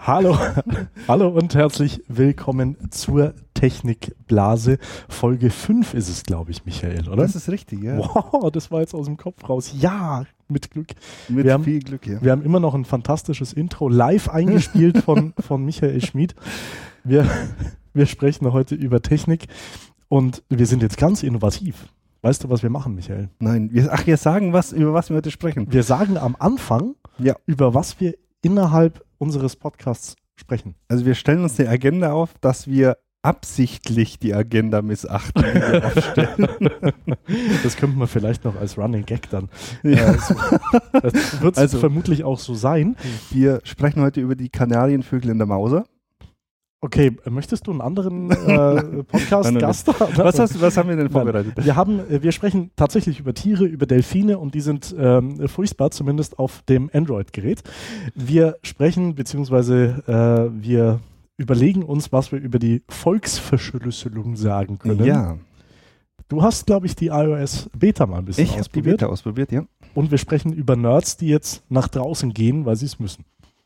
Hallo, hallo und herzlich willkommen zur Technikblase. Folge 5 ist es, glaube ich, Michael, oder? Das ist richtig, ja. Wow, das war jetzt aus dem Kopf raus. Ja, mit Glück. Mit viel Glück, ja. Wir haben immer noch ein fantastisches Intro live eingespielt von Michael Schmid. Wir sprechen heute über Technik und wir sind jetzt ganz innovativ. Weißt du, was wir machen, Michael? Nein, wir sagen was, über was wir heute sprechen. Wir sagen am Anfang, über was wir innerhalb unseres Podcasts sprechen. Also wir stellen uns die Agenda auf, dass wir absichtlich die Agenda missachten, die wir aufstellen. Das könnte man vielleicht noch als Running Gag dann. Ja. Das wird also vermutlich auch so sein. Wir sprechen heute über die Kanarienvögel in der Mauser. Okay, möchtest du einen anderen Podcast-Gast haben? Was haben wir denn vorbereitet? Wir sprechen tatsächlich über Tiere, über Delfine und die sind furchtbar, zumindest auf dem Android-Gerät. Wir sprechen, beziehungsweise wir überlegen uns, was wir über die Volksverschlüsselung sagen können. Ja. Du hast, glaube ich, die iOS-Beta mal ein bisschen ausprobiert. Ich habe die Beta ausprobiert, ja. Und wir sprechen über Nerds, die jetzt nach draußen gehen, weil sie es müssen.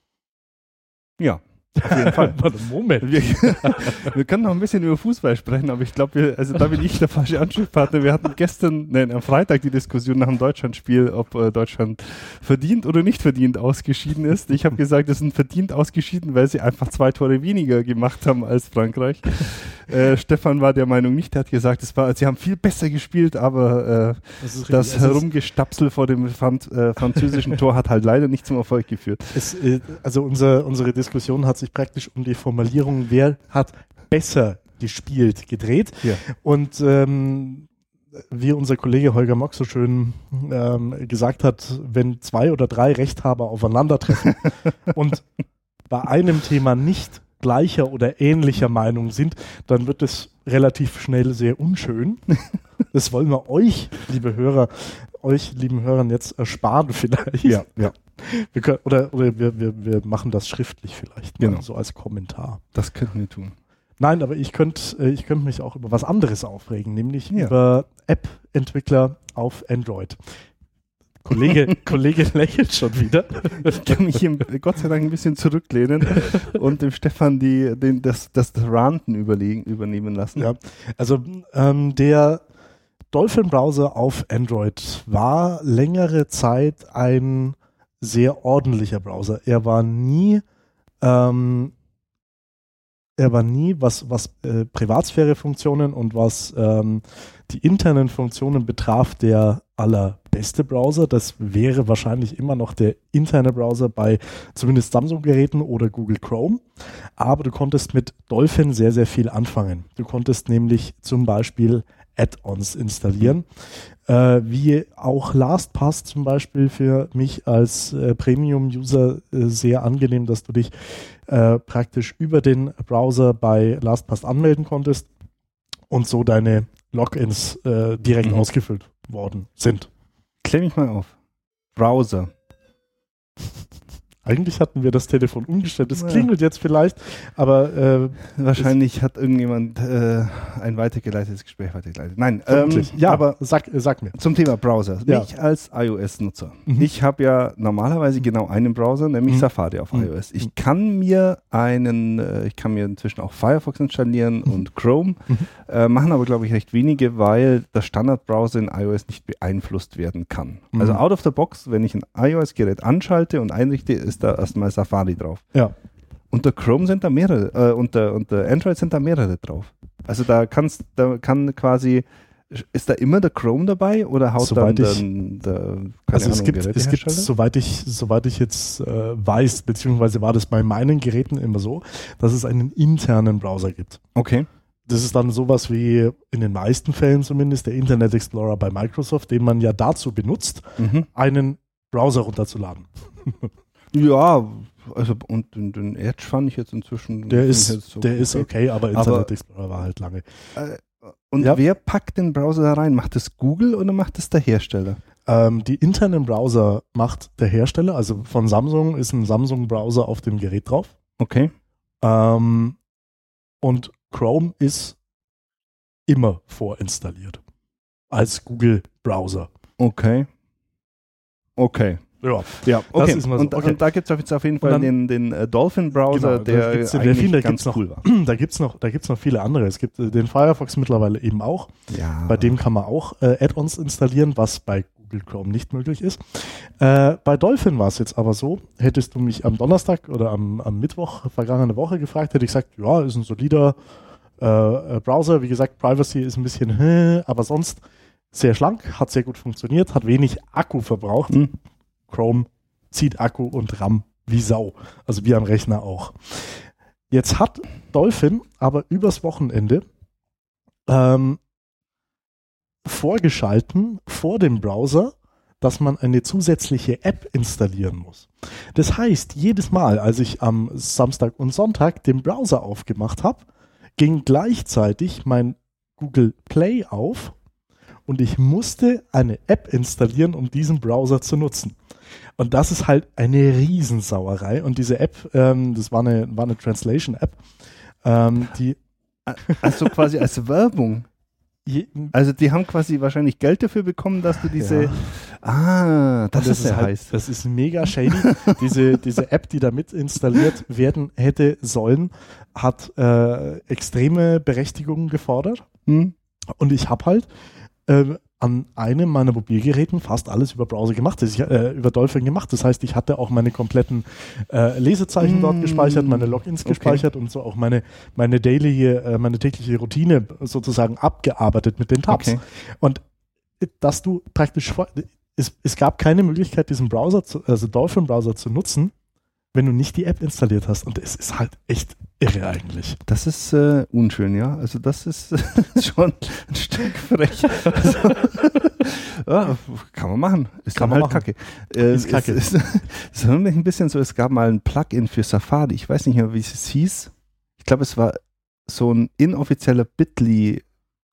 Ja. Auf jeden Fall. Moment. Wir können noch ein bisschen über Fußball sprechen, aber ich glaube, da bin ich der falsche Ansprechpartner. Wir hatten am Freitag die Diskussion nach dem Deutschlandspiel, ob Deutschland verdient oder nicht verdient ausgeschieden ist. Ich habe gesagt, es sind verdient ausgeschieden, weil sie einfach 2 Tore weniger gemacht haben als Frankreich. Stefan war der Meinung nicht, er hat gesagt, sie haben viel besser gespielt, aber das Herumgestapsel vor dem französischen Tor hat halt leider nicht zum Erfolg geführt. Also unsere Diskussion hat sich praktisch um die Formulierung, wer hat besser gespielt, gedreht. Ja. Und wie unser Kollege Holger Mock so schön gesagt hat, wenn 2 oder 3 Rechthaber aufeinandertreffen und bei einem Thema nicht gleicher oder ähnlicher Meinung sind, dann wird es relativ schnell sehr unschön. Das wollen wir euch, lieben Hörern, jetzt ersparen vielleicht. Ja. Wir können, oder wir machen das schriftlich vielleicht, genau. So als Kommentar. Das könnten wir tun. Nein, aber ich könnte mich auch über was anderes aufregen, nämlich über App-Entwickler auf Android. Kollege lächelt schon wieder. Ich kann mich hier Gott sei Dank ein bisschen zurücklehnen und dem Stefan das Ranten übernehmen lassen. Ja, also der Dolphin-Browser auf Android war längere Zeit ein sehr ordentlicher Browser. Er war nie was Privatsphäre-Funktionen und was die internen Funktionen betraf, der allerbeste Browser. Das wäre wahrscheinlich immer noch der interne Browser bei zumindest Samsung-Geräten oder Google Chrome. Aber du konntest mit Dolphin sehr, sehr viel anfangen. Du konntest nämlich zum Beispiel Add-ons installieren, wie auch LastPass zum Beispiel für mich als Premium-User sehr angenehm, dass du dich praktisch über den Browser bei LastPass anmelden konntest und so deine Logins direkt ausgefüllt worden sind. Klär mich mal auf. Browser. Eigentlich hatten wir das Telefon umgestellt. Das klingelt jetzt vielleicht, aber wahrscheinlich hat irgendjemand ein weitergeleitetes Gespräch weitergeleitet. Nein, aber sag mir. Zum Thema Browser. Ja. Ich als iOS-Nutzer. Ich habe ja normalerweise genau einen Browser, nämlich Safari auf iOS. Ich kann mir inzwischen auch Firefox installieren und Chrome, machen aber, glaube ich, recht wenige, weil der Standardbrowser in iOS nicht beeinflusst werden kann. Also out of the box, wenn ich ein iOS-Gerät anschalte und einrichte, ist da erstmal Safari drauf. Ja. Unter Chrome sind da mehrere, unter Android sind da mehrere drauf. Also ist da immer der Chrome dabei oder haut soweit dann es gibt, soweit ich jetzt weiß, beziehungsweise war das bei meinen Geräten immer so, dass es einen internen Browser gibt. Okay. Das ist dann sowas wie in den meisten Fällen zumindest der Internet Explorer bei Microsoft, den man ja dazu benutzt, einen Browser runterzuladen. Ja, also und den Edge fand ich jetzt inzwischen. Der ist okay, aber Internet Explorer war halt lange. Wer packt den Browser da rein? Macht das Google oder macht das der Hersteller? Die internen Browser macht der Hersteller, also von Samsung ist ein Samsung-Browser auf dem Gerät drauf. Okay. Und Chrome ist immer vorinstalliert als Google-Browser. Okay. Ja, okay. Das ist mal so. Und da gibt es jetzt auf jeden Fall den Dolphin-Browser, der eigentlich ganz cool war. Da gibt's noch viele andere. Es gibt den Firefox mittlerweile eben auch. Ja. Bei dem kann man auch Add-ons installieren, was bei Google Chrome nicht möglich ist. Bei Dolphin war es jetzt aber so, hättest du mich am Donnerstag oder am Mittwoch vergangene Woche gefragt, hätte ich gesagt, ja, ist ein solider Browser. Wie gesagt, Privacy ist ein bisschen, aber sonst sehr schlank, hat sehr gut funktioniert, hat wenig Akku verbraucht. Chrome zieht Akku und RAM wie Sau. Also wie am Rechner auch. Jetzt hat Dolphin aber übers Wochenende vorgeschalten vor dem Browser, dass man eine zusätzliche App installieren muss. Das heißt, jedes Mal, als ich am Samstag und Sonntag den Browser aufgemacht habe, ging gleichzeitig mein Google Play auf und ich musste eine App installieren, um diesen Browser zu nutzen. Und das ist halt eine Riesensauerei. Und diese App, das war eine Translation-App, die... Also quasi als Werbung. Also die haben quasi wahrscheinlich Geld dafür bekommen, dass du diese... Ja. Das ist sehr heiß. Das ist mega shady. diese App, die da mit installiert werden hätte sollen, hat extreme Berechtigungen gefordert. Und ich habe halt an einem meiner Mobilgeräten fast alles über Browser gemacht, über Dolphin gemacht. Das heißt, ich hatte auch meine kompletten Lesezeichen dort gespeichert, meine Logins gespeichert und so auch meine tägliche Routine sozusagen abgearbeitet mit den Tabs. Okay. Und dass du praktisch es gab keine Möglichkeit, diesen Browser, also Dolphin-Browser zu nutzen, wenn du nicht die App installiert hast. Und es ist halt echt irre eigentlich. Das ist unschön, ja. Also das ist schon ein Stück frech. Also, ja, kann man machen. Ist kann dann man halt machen. Kacke. Ist Kacke. Es erinnert mich ein bisschen so, es gab mal ein Plugin für Safari. Ich weiß nicht mehr, wie es hieß. Ich glaube, es war so ein inoffizieller Bitly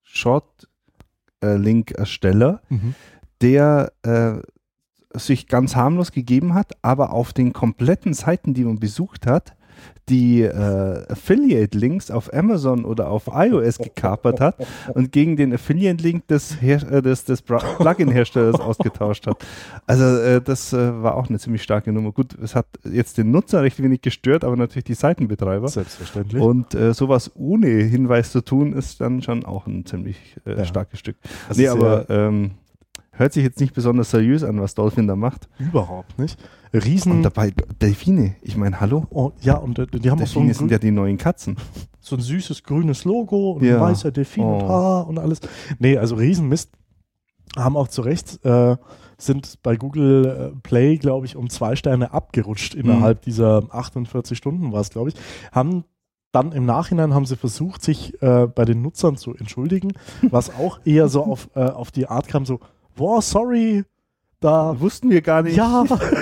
Short-Link-Ersteller, der sich ganz harmlos gegeben hat, aber auf den kompletten Seiten, die man besucht hat, die Affiliate-Links auf Amazon oder auf iOS gekapert hat und gegen den Affiliate-Link des Plugin-Herstellers ausgetauscht hat. Also das war auch eine ziemlich starke Nummer. Gut, es hat jetzt den Nutzer recht wenig gestört, aber natürlich die Seitenbetreiber. Selbstverständlich. Und sowas ohne Hinweis zu tun, ist dann schon auch ein ziemlich starkes Stück. Also aber hört sich jetzt nicht besonders seriös an, was Dolphin da macht. Überhaupt nicht. Und dabei Delfine. Ich meine, hallo? Oh, ja, und die haben Delfine sind ja die neuen Katzen. So ein süßes grünes Logo und ein weißer Delfin und Haar und alles. Nee, also Riesenmist. Haben auch zu Recht, sind bei Google Play, glaube ich, um 2 Sterne abgerutscht innerhalb dieser 48 Stunden war es, glaube ich. Dann im Nachhinein haben sie versucht, sich bei den Nutzern zu entschuldigen, was auch eher so auf die Art kam, so, boah, sorry, da wussten wir gar nicht. Ja,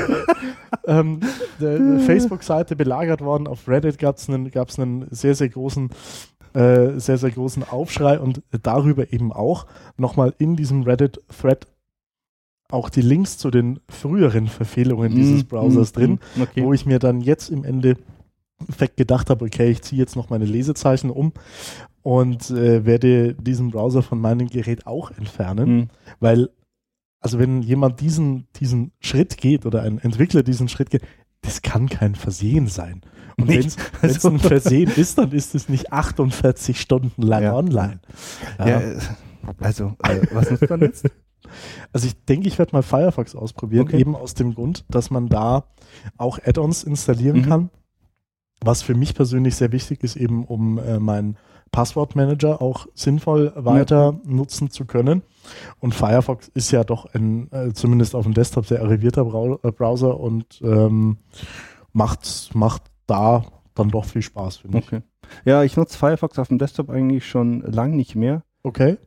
der Facebook-Seite belagert worden. Auf Reddit gab es einen sehr, sehr großen Aufschrei und darüber eben auch nochmal in diesem Reddit-Thread auch die Links zu den früheren Verfehlungen dieses Browsers drin, wo ich mir dann jetzt im Endeffekt gedacht habe, okay, ich ziehe jetzt noch meine Lesezeichen um und werde diesen Browser von meinem Gerät auch entfernen, weil also wenn jemand diesen Schritt geht oder ein Entwickler diesen Schritt geht, das kann kein Versehen sein. Und wenn es ein Versehen ist, dann ist es nicht 48 Stunden lang online. Ja, also was nutzt man jetzt? Also ich denke, ich werde mal Firefox ausprobieren, eben aus dem Grund, dass man da auch Add-ons installieren kann. Was für mich persönlich sehr wichtig ist, eben um meinen Passwortmanager auch sinnvoll weiter nutzen zu können. Und Firefox ist ja doch zumindest auf dem Desktop sehr arrivierter Browser und macht da dann doch viel Spaß, finde ich. Okay. Ja, ich nutze Firefox auf dem Desktop eigentlich schon lang nicht mehr. Okay.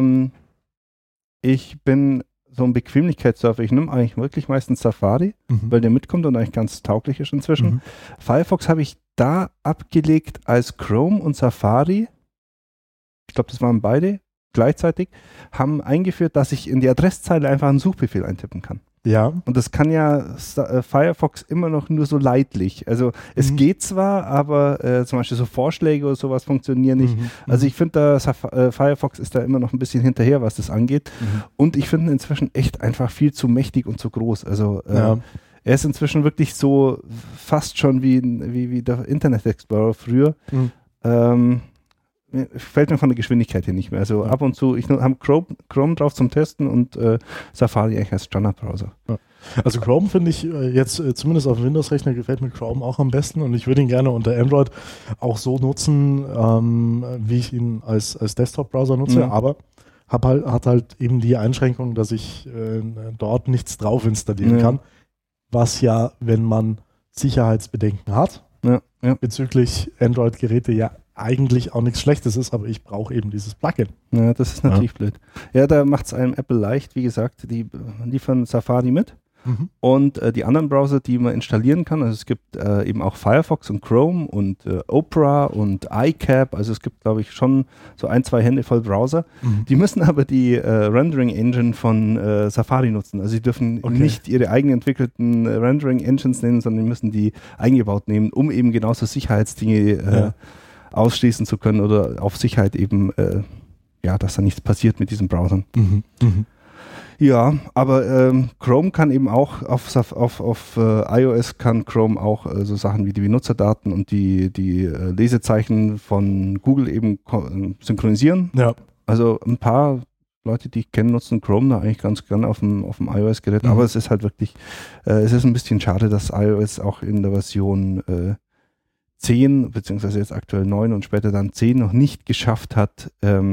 Ich bin so ein Bequemlichkeitssurfer. Ich nehme eigentlich wirklich meistens Safari, weil der mitkommt und eigentlich ganz tauglich ist inzwischen. Firefox habe ich da abgelegt, als Chrome und Safari, ich glaube, das waren beide gleichzeitig, haben eingeführt, dass ich in die Adresszeile einfach einen Suchbefehl eintippen kann. Ja. Und das kann ja Firefox immer noch nur so leidlich. Also es geht zwar, aber zum Beispiel so Vorschläge oder sowas funktionieren nicht. Also ich finde, Firefox ist da immer noch ein bisschen hinterher, was das angeht. Und ich finde ihn inzwischen echt einfach viel zu mächtig und zu groß. Also er ist inzwischen wirklich so fast schon wie der Internet Explorer früher. Fällt mir von der Geschwindigkeit hier nicht mehr. Also ab und zu, ich habe Chrome drauf zum Testen und Safari eigentlich als Standardbrowser. Ja. Also Chrome finde ich jetzt zumindest auf dem Windows-Rechner gefällt mir Chrome auch am besten und ich würde ihn gerne unter Android auch so nutzen, wie ich ihn als Desktop-Browser nutze, aber hat halt eben die Einschränkung, dass ich dort nichts drauf installieren kann, was ja, wenn man Sicherheitsbedenken hat, bezüglich Android-Geräte ja eigentlich auch nichts Schlechtes ist, aber ich brauche eben dieses Plugin. Ja, das ist natürlich blöd. Ja, da macht es einem Apple leicht, wie gesagt, die liefern Safari mit und die anderen Browser, die man installieren kann, also es gibt eben auch Firefox und Chrome und Opera und iCap, also es gibt, glaube ich, schon so 1-2 Hände voll Browser. Die müssen aber die Rendering-Engine von Safari nutzen, also sie dürfen nicht ihre eigen entwickelten Rendering-Engines nehmen, sondern müssen die eingebaut nehmen, um eben genauso Sicherheitsdinge ausschließen zu können oder auf Sicherheit eben, dass da nichts passiert mit diesen Browsern. Ja, aber Chrome kann eben auch auf iOS kann Chrome auch so Sachen wie die Benutzerdaten und die Lesezeichen von Google eben synchronisieren. Ja. Also ein paar Leute, die ich kenne, nutzen Chrome da eigentlich ganz gerne auf dem iOS-Gerät, aber es ist halt wirklich, es ist ein bisschen schade, dass iOS auch in der Version 10, beziehungsweise jetzt aktuell 9 und später dann 10 noch nicht geschafft hat,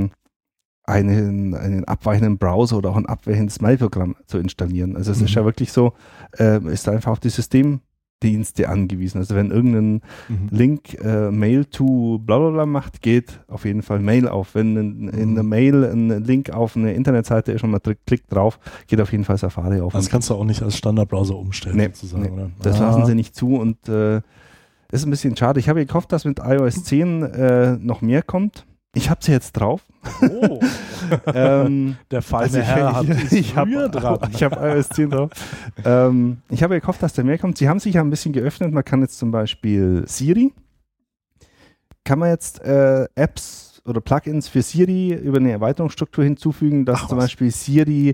einen abweichenden Browser oder auch ein abweichendes Mailprogramm zu installieren. Also es ist ja wirklich so, ist da einfach auf die Systemdienste angewiesen. Also wenn irgendein Link Mail to blablabla macht, geht auf jeden Fall Mail auf. Wenn in der Mail ein Link auf eine Internetseite ist und man klickt drauf, geht auf jeden Fall Safari auf. Das kannst du auch nicht als Standardbrowser umstellen, sozusagen. Oder? Das lassen sie nicht zu und ist ein bisschen schade. Ich habe gehofft, dass mit iOS 10 noch mehr kommt. Ich habe sie jetzt drauf. Oh. Der feine Herr hat früher dran. Ich habe iOS 10 drauf. Ich habe gehofft, dass da mehr kommt. Sie haben sich ja ein bisschen geöffnet. Man kann jetzt zum Beispiel Siri, kann man jetzt Apps oder Plugins für Siri über eine Erweiterungsstruktur hinzufügen, dass zum Beispiel Siri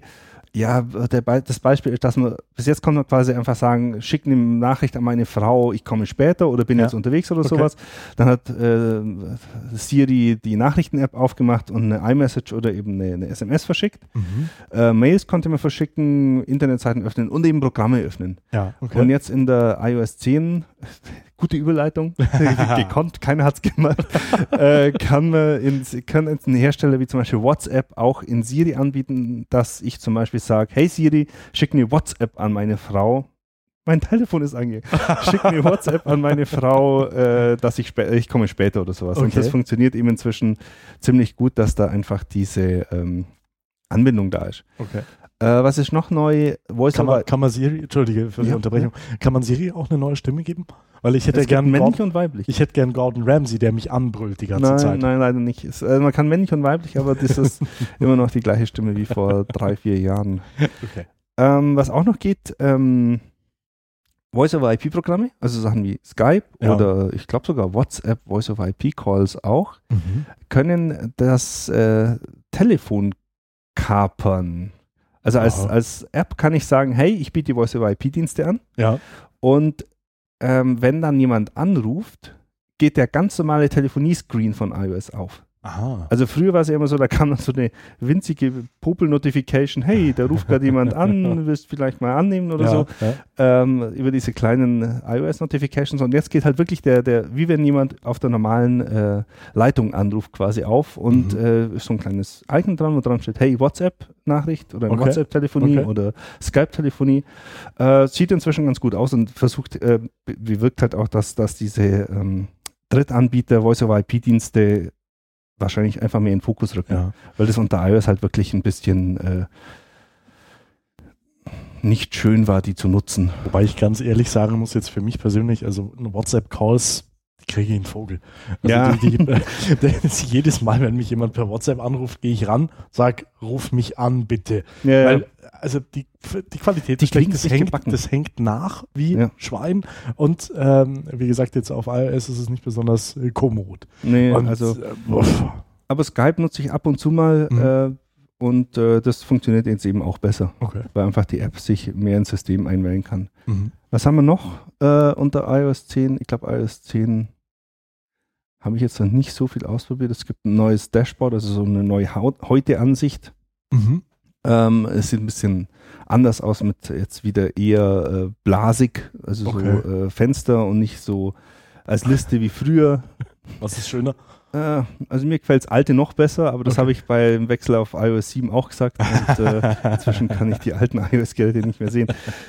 das Beispiel ist, dass man bis jetzt kann man quasi einfach sagen, schick eine Nachricht an meine Frau, ich komme später oder bin jetzt unterwegs oder sowas. Dann hat Siri die Nachrichten-App aufgemacht und eine iMessage oder eben eine SMS verschickt. Mails konnte man verschicken, Internetseiten öffnen und eben Programme öffnen. Ja, okay. Und jetzt in der iOS 10, gute Überleitung, gekonnt, keiner hat es gemacht, kann jetzt ein Hersteller wie zum Beispiel WhatsApp auch in Siri anbieten, dass ich zum Beispiel sage, hey Siri, schick mir WhatsApp an meine Frau. Mein Telefon ist angegangen. Schick mir WhatsApp an meine Frau, dass ich komme später oder sowas. Okay. Und das funktioniert eben inzwischen ziemlich gut, dass da einfach diese Anbindung da ist. Okay. Was ist noch neu? Kann man Siri, entschuldige für die Unterbrechung, kann man Siri auch eine neue Stimme geben? Weil ich hätte gern männlich und weiblich. Ich hätte gern Gordon Ramsay, der mich anbrüllt die ganze Zeit. Nein, leider nicht. Man kann männlich und weiblich, aber das ist immer noch die gleiche Stimme wie vor 3-4 Jahren. Okay. Was auch noch geht, Voice-over-IP-Programme, also Sachen wie Skype oder ich glaube sogar WhatsApp, Voice-over-IP-Calls auch, können das Telefon kapern. Also als App kann ich sagen, hey, ich biete die Voice-over-IP-Dienste an und wenn dann jemand anruft, geht der ganz normale Telefoniescreen von iOS auf. Aha. Also früher war es ja immer so, da kam dann so eine winzige Popel-Notification, hey, da ruft gerade jemand an, willst vielleicht mal annehmen oder so, über diese kleinen iOS-Notifications und jetzt geht halt wirklich wie wenn jemand auf der normalen Leitung anruft quasi auf und ist so ein kleines Icon dran, wo dran steht, hey, WhatsApp-Nachricht oder WhatsApp-Telefonie oder Skype-Telefonie. Sieht inzwischen ganz gut aus und bewirkt halt auch, dass diese Drittanbieter Voice-over-IP-Dienste wahrscheinlich einfach mehr in den Fokus rücken, weil das unter iOS halt wirklich ein bisschen nicht schön war, die zu nutzen. Wobei ich ganz ehrlich sagen muss, jetzt für mich persönlich, also WhatsApp-Calls, kriege ich einen Vogel. Also Ja. jedes Mal, wenn mich jemand per WhatsApp anruft, gehe ich ran, sag, ruf mich an, bitte. Ja, Weil, also die Qualität Die ist schlecht, kriegen's nicht gebacken. das hängt nach wie Ja. Schwein. Und wie gesagt, jetzt auf iOS ist es nicht besonders kommod. Nee, Und, also, aber Skype nutze ich ab und zu mal und das funktioniert jetzt eben auch besser, okay. weil einfach die App sich mehr ins System einwählen kann. Mhm. Was haben wir noch unter iOS 10? Ich glaube, iOS 10 habe ich jetzt noch nicht so viel ausprobiert. Es gibt ein neues Dashboard, also so eine neue Heute-Ansicht. Mhm. Es sieht ein bisschen anders aus mit jetzt wieder eher blasig, also Okay. so Fenster und nicht so als Liste wie früher. Was ist schöner? Also mir gefällt das alte noch besser, aber das Okay. habe ich beim Wechsel auf iOS 7 auch gesagt und inzwischen kann ich die alten iOS-Geräte nicht mehr sehen.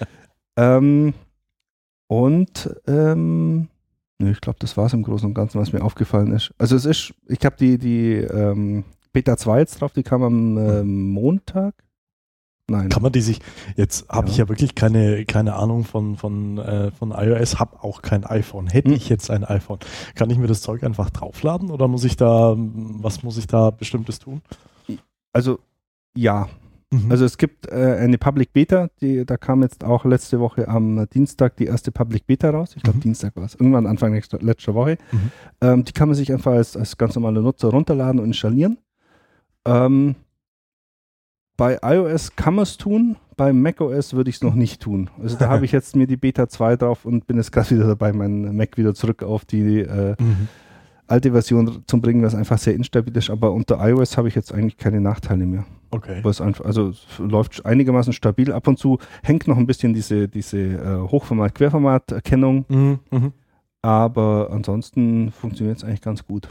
Nö, ich glaube, das war es im Großen und Ganzen, was mir aufgefallen ist. Also ich habe die Beta 2 jetzt drauf, die kam am Montag. Nein. Kann man die sich, jetzt habe Ja. ich ja wirklich keine Ahnung von iOS, habe auch kein iPhone. Hätte ich jetzt ein iPhone, kann ich mir das Zeug einfach draufladen oder was muss ich da Bestimmtes tun? Also ja. Mhm. Also es gibt eine Public Beta, da kam jetzt auch letzte Woche am Dienstag die erste Public Beta raus. Ich glaube, Dienstag war es. Irgendwann Anfang letzter Woche. Die kann man sich einfach als ganz normaler Nutzer runterladen und installieren. Bei iOS kann man es tun, bei macOS würde ich es noch nicht tun. Also da habe ich jetzt mir die Beta 2 drauf und bin jetzt gerade wieder dabei, meinen Mac wieder zurück auf die alte Version zu bringen, was einfach sehr instabil ist. Aber unter iOS habe ich jetzt eigentlich keine Nachteile mehr. Okay. Es läuft einigermaßen stabil. Ab und zu hängt noch ein bisschen diese Hochformat-Querformat-Erkennung, aber ansonsten funktioniert es eigentlich ganz gut.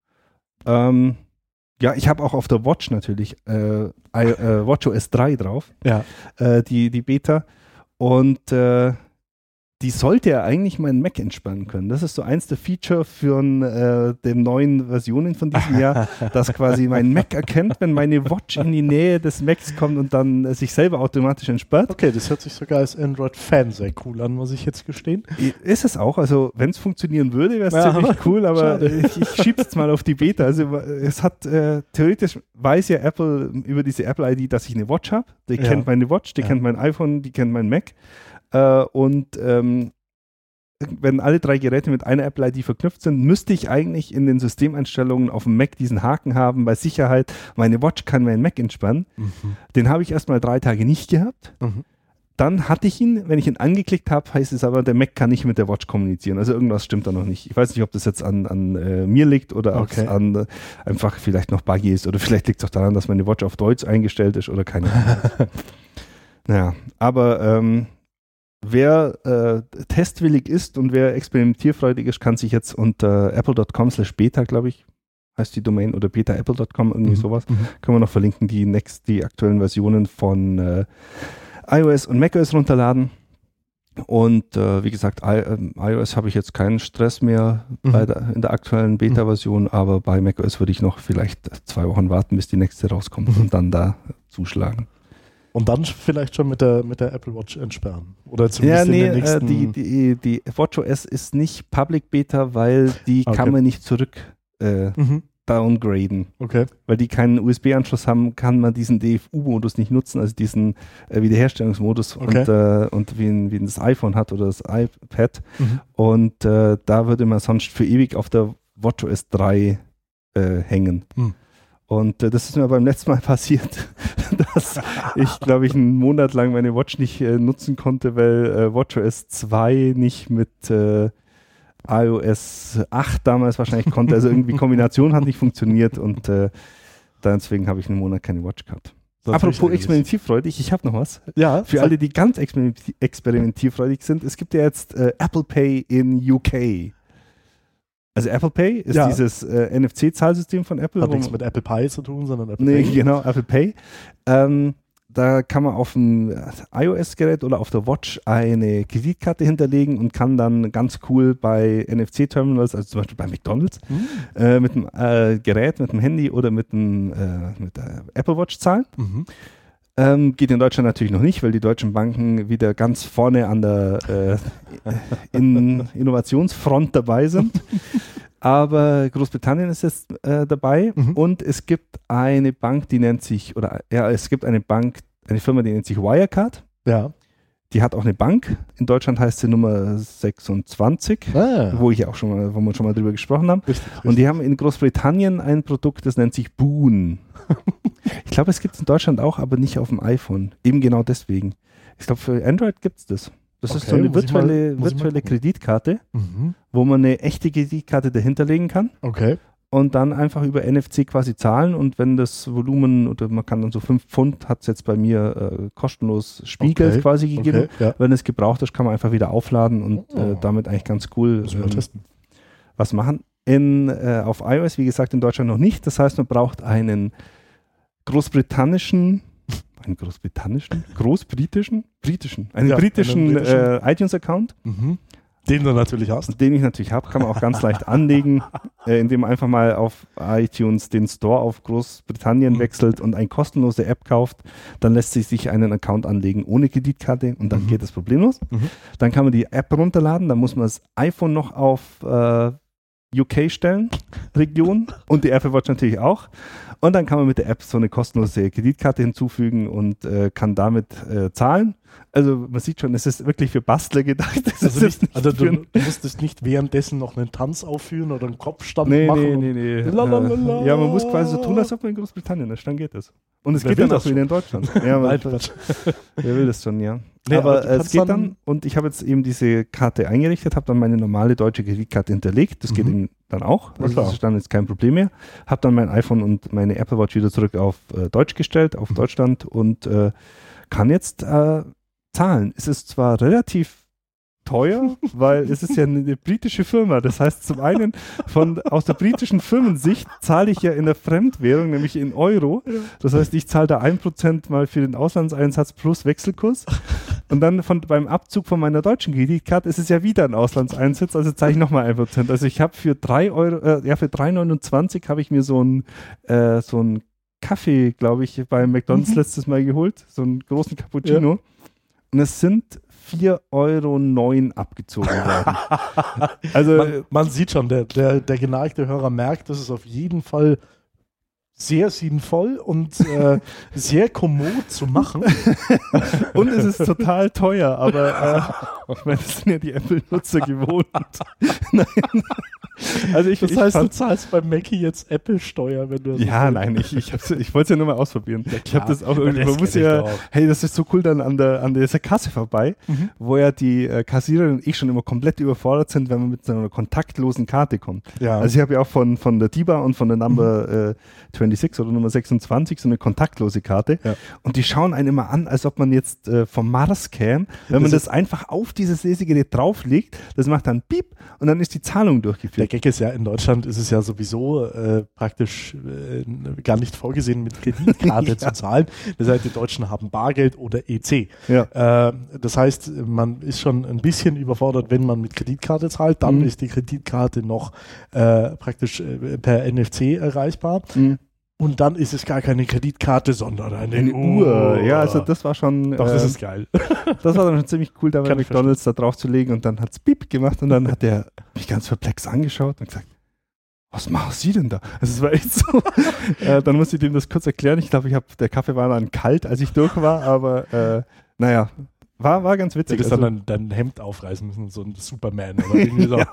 Ja, ich habe auch auf der Watch natürlich WatchOS 3 drauf, Ja. die Beta, und die sollte ja eigentlich meinen Mac entspannen können. Das ist so eins der Feature für den neuen Versionen von diesem Jahr, dass quasi mein Mac erkennt, wenn meine Watch in die Nähe des Macs kommt und dann sich selber automatisch entsperrt. Okay, das hört sich sogar als Android-Fan sehr cool an, muss ich jetzt gestehen. Ist es auch, also wenn es funktionieren würde, wäre es Ja, ziemlich cool, aber schade. ich schiebe es jetzt mal auf die Beta. Also es hat, theoretisch weiß ja Apple über diese Apple-ID, dass ich eine Watch habe. Die Ja. kennt meine Watch, die Ja. kennt mein iPhone, die kennt mein Mac. Wenn alle drei Geräte mit einer Apple-ID verknüpft sind, müsste ich eigentlich in den Systemeinstellungen auf dem Mac diesen Haken haben, bei Sicherheit, meine Watch kann mein Mac entspannen. Den habe ich erstmal 3 Tage nicht gehabt. Dann hatte ich ihn, wenn ich ihn angeklickt habe, heißt es aber, der Mac kann nicht mit der Watch kommunizieren. Also irgendwas stimmt da noch nicht. Ich weiß nicht, ob das jetzt an mir liegt oder ob es an einfach vielleicht noch buggy ist oder vielleicht liegt es auch daran, dass meine Watch auf Deutsch eingestellt ist oder keine Ahnung. Naja, aber wer testwillig ist und wer experimentierfreudig ist, kann sich jetzt unter apple.com/beta, glaube ich, heißt die Domain, oder beta-apple.com, irgendwie sowas, können wir noch verlinken, die aktuellen Versionen von iOS und macOS runterladen. Und wie gesagt, iOS habe ich jetzt keinen Stress mehr in der aktuellen Beta-Version, aber bei macOS würde ich noch vielleicht 2 Wochen warten, bis die nächste rauskommt und dann da zuschlagen. Und dann vielleicht schon mit der Apple Watch entsperren. Oder zumindest in den nächsten... die WatchOS ist nicht Public Beta, weil die kann man nicht zurück downgraden. Okay. Weil die keinen USB-Anschluss haben, kann man diesen DFU-Modus nicht nutzen, also diesen Wiederherstellungsmodus und wie das iPhone hat oder das iPad. Und da würde man sonst für ewig auf der WatchOS 3 hängen. Und das ist mir beim letzten Mal passiert, dass ich, glaube ich, einen Monat lang meine Watch nicht nutzen konnte, weil WatchOS 2 nicht mit iOS 8 damals wahrscheinlich konnte. Also irgendwie Kombination hat nicht funktioniert und deswegen habe ich einen Monat keine Watch gehabt. Apropos experimentierfreudig, ich habe noch was. Ja, für alle, die ganz experimentierfreudig sind. Es gibt ja jetzt Apple Pay in UK. Also Apple Pay ist dieses NFC-Zahlsystem von Apple. Hat nichts mit Apple Pie zu tun, sondern Apple Pay. Nee, genau, Apple Pay. Da kann man auf dem iOS-Gerät oder auf der Watch eine Kreditkarte hinterlegen und kann dann ganz cool bei NFC-Terminals, also zum Beispiel bei McDonald's, mit dem Gerät, mit dem Handy oder mit der Apple Watch zahlen. Geht in Deutschland natürlich noch nicht, weil die deutschen Banken wieder ganz vorne an der Innovationsfront dabei sind. Aber Großbritannien ist jetzt dabei und es gibt eine Bank, die nennt sich, es gibt eine Firma, die nennt sich Wirecard. Ja. Die hat auch eine Bank. In Deutschland heißt sie Nummer 26, wo wir schon mal drüber gesprochen haben. Richtig. Und die haben in Großbritannien ein Produkt, das nennt sich Boon. Ich glaube, es gibt es in Deutschland auch, aber nicht auf dem iPhone. Eben genau deswegen. Ich glaube, für Android gibt es das. Das ist so eine virtuelle Kreditkarte, wo man eine echte Kreditkarte dahinter legen kann. Okay. Und dann einfach über NFC quasi zahlen und wenn das Volumen, oder man kann dann so 5 Pfund, hat es jetzt bei mir kostenlos Spielgeld quasi gegeben. Okay, ja. Wenn es gebraucht ist, kann man einfach wieder aufladen und damit eigentlich ganz cool was machen. Auf iOS, wie gesagt, in Deutschland noch nicht. Das heißt, man braucht einen britischen iTunes-Account. Den du natürlich hast. Den ich natürlich habe, kann man auch ganz leicht anlegen, indem man einfach mal auf iTunes den Store auf Großbritannien wechselt und eine kostenlose App kauft. Dann lässt sich einen Account anlegen ohne Kreditkarte und dann geht das problemlos. Dann kann man die App runterladen, dann muss man das iPhone noch auf UK stellen, Region und die Apple Watch natürlich auch. Und dann kann man mit der App so eine kostenlose Kreditkarte hinzufügen und kann damit zahlen. Also man sieht schon, es ist wirklich für Bastler gedacht. Du musstest nicht währenddessen noch einen Tanz aufführen oder einen Kopfstand machen. Nee. Ja, man muss quasi so tun, als ob man in Großbritannien ist, dann geht das. Und es geht dann auch wieder in Deutschland. Ja, wer will das schon, ja. Nee, aber es geht dann, und ich habe jetzt eben diese Karte eingerichtet, habe dann meine normale deutsche Kreditkarte hinterlegt, das geht dann auch, also das ist dann jetzt kein Problem mehr, habe dann mein iPhone und meine Apple Watch wieder zurück auf Deutsch gestellt, auf Deutschland und kann jetzt zahlen. Es ist zwar relativ teuer, weil es ist ja eine britische Firma. Das heißt, zum einen aus der britischen Firmensicht zahle ich ja in der Fremdwährung, nämlich in Euro. Das heißt, ich zahle da 1% mal für den Auslandseinsatz plus Wechselkurs. Und dann beim Abzug von meiner deutschen Kreditkarte ist es ja wieder ein Auslandseinsatz, also zahle ich nochmal 1%. Also ich habe für 3,29 habe ich mir so einen Kaffee, glaube ich, bei McDonald's letztes Mal geholt, so einen großen Cappuccino. Ja. Und es sind 4,09 € abgezogen werden. Also man sieht schon, der geneigte Hörer merkt, dass es auf jeden Fall sehr sinnvoll und sehr kommod zu machen. Und es ist total teuer, aber ich meine, das sind ja die Apple-Nutzer gewohnt. Nein. Also das heißt, du zahlst bei Mackie jetzt Apple-Steuer, wenn du das ich wollte es ja nur mal ausprobieren. Ja, ich habe das auch irgendwie, man muss ja, hey, das ist so cool dann an dieser Kasse vorbei, wo ja die Kassiererin und ich schon immer komplett überfordert sind, wenn man mit so einer kontaktlosen Karte kommt. Ja. Also ich habe ja auch von der DIBA und von der Number 26 oder Nummer 26 so eine kontaktlose Karte und die schauen einen immer an, als ob man jetzt vom Mars käme. Wenn man das einfach auf dieses Lesegerät drauflegt, das macht dann Piep und dann ist die Zahlung durchgeführt. Der Gag ist ja, in Deutschland ist es ja sowieso praktisch gar nicht vorgesehen, mit Kreditkarte zu zahlen. Das heißt, die Deutschen haben Bargeld oder EC. Ja. Das heißt, man ist schon ein bisschen überfordert, wenn man mit Kreditkarte zahlt. Dann ist die Kreditkarte noch praktisch per NFC erreichbar. Und dann ist es gar keine Kreditkarte, sondern eine Uhr. Ja, also das war schon... Doch, das ist geil. Das war dann schon ziemlich cool, da bei McDonald's da drauf zu legen und dann hat es Piep gemacht und dann hat der mich ganz perplex angeschaut und gesagt, was machen Sie denn da? Also es war echt so. Dann musste ich dem das kurz erklären. Ich glaube, der Kaffee war dann kalt, als ich durch war, aber naja, war ganz witzig. Du hättest dann dein Hemd aufreißen müssen, so ein Superman oder irgendwie so.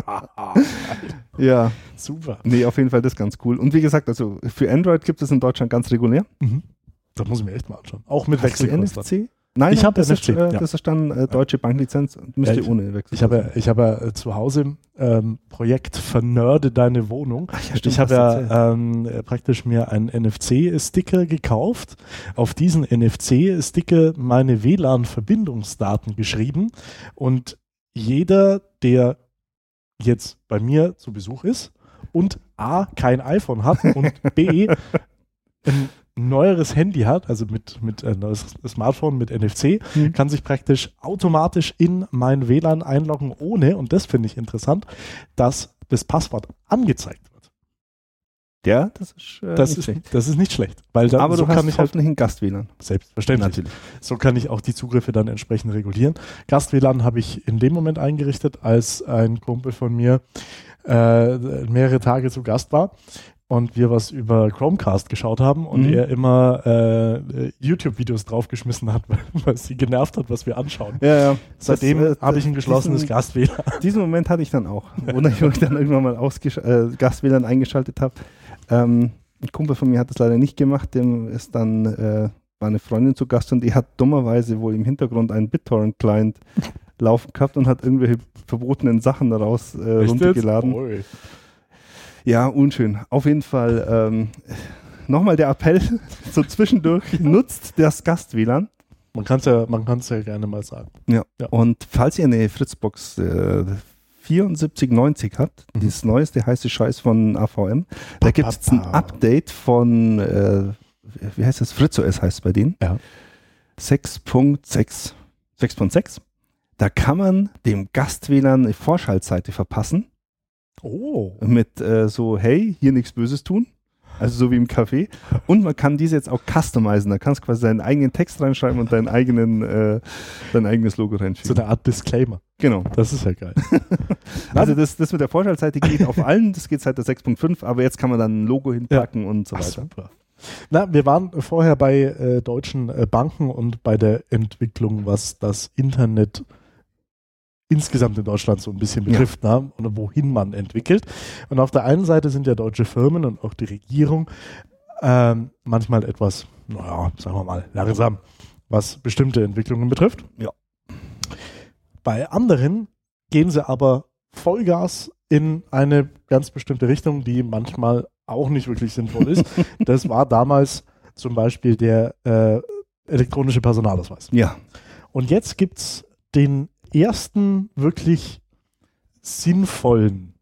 Ja. Super. Nee, auf jeden Fall das ist ganz cool. Und wie gesagt, also für Android gibt es in Deutschland ganz regulär. Das muss ich mir echt mal anschauen. Auch mit Wechselkurs. NFC? Nein, ich habe NFC. Das ist dann deutsche Banklizenz und müsste ohne Wechselkurs. Ich habe zu Hause Projekt Vernörde deine Wohnung. Ach ja, stimmt, ich habe praktisch mir einen NFC-Sticker gekauft, auf diesen NFC-Sticker meine WLAN-Verbindungsdaten geschrieben und jeder, der jetzt bei mir zu Besuch ist und A, kein iPhone hat und B, ein neueres Handy hat, also mit neues Smartphone mit NFC, kann sich praktisch automatisch in mein WLAN einloggen, ohne, und das finde ich interessant, dass das Passwort angezeigt wird. Ja, das ist nicht schlecht. Weil dann, aber so du hast kann ich hoffentlich einen Gast-WLAN. Selbstverständlich. Natürlich. So kann ich auch die Zugriffe dann entsprechend regulieren. Gast-WLAN habe ich in dem Moment eingerichtet, als ein Kumpel von mir mehrere Tage zu Gast war und wir was über Chromecast geschaut haben und er immer YouTube-Videos draufgeschmissen hat, weil es sie genervt hat, was wir anschauen. Ja. Seitdem habe ich ein geschlossenes Gast-WLAN. Diesen Moment hatte ich dann auch, wo ich dann irgendwann mal Gast-WLAN eingeschaltet habe. Ein Kumpel von mir hat das leider nicht gemacht, dem ist dann war eine Freundin zu Gast und die hat dummerweise wohl im Hintergrund einen BitTorrent-Client laufen gehabt und hat irgendwelche verbotenen Sachen daraus runtergeladen. Oh. Ja, unschön. Auf jeden Fall nochmal der Appell so zwischendurch, nutzt das Gast-WLAN. Man kann's ja gerne mal sagen. Ja. Und falls ihr eine Fritzbox 7490 habt, dieses neueste heiße Scheiß von AVM, da gibt es jetzt ein Update von, wie heißt das? FritzOS heißt es bei denen. Ja. 6.6. Da kann man dem Gast-WLAN eine Vorschaltseite verpassen. Oh. Mit so, hey, hier nichts Böses tun. Also so wie im Café. Und man kann diese jetzt auch customizen. Da kannst du quasi deinen eigenen Text reinschreiben und dein eigenes Logo reinschieben. So eine Art Disclaimer. Genau. Das ist ja geil. Also das mit der Vorschaltseite geht auf allen, das geht seit der 6.5, aber jetzt kann man dann ein Logo hinpacken und so weiter. Super. Na, wir waren vorher bei deutschen Banken und bei der Entwicklung, was das Internet insgesamt in Deutschland so ein bisschen betrifft, ne? Und wohin man entwickelt. Und auf der einen Seite sind ja deutsche Firmen und auch die Regierung manchmal etwas, sagen wir mal, langsam, was bestimmte Entwicklungen betrifft. Ja. Bei anderen gehen sie aber Vollgas in eine ganz bestimmte Richtung, die manchmal auch nicht wirklich sinnvoll ist. Das war damals zum Beispiel der elektronische Personalausweis. Ja. Und jetzt gibt es den ersten wirklich sinnvollen